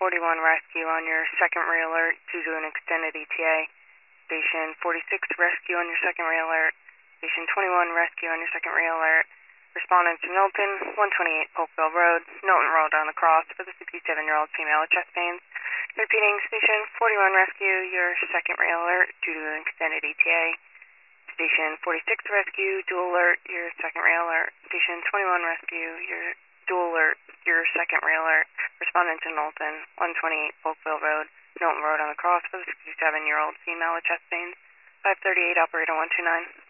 41 rescue on your second re-alert due to an extended ETA. Station 46 rescue on your second re-alert. Station 21 rescue on your second re-alert. Respondent to Knowlton, 128 Polkville Road, Knowlton Road on the cross for the 67-year-old female with chest pains. Repeating, Station 41 rescue, your second re-alert due to an extended ETA. Station 46 rescue, dual alert, your second re-alert. Station 21 rescue, your dual alert, your second re-alert. Respondent to Knowlton, 128 Polkville Road, Knowlton Road on the cross for the 67-year-old female with chest pains. 538 operator 129.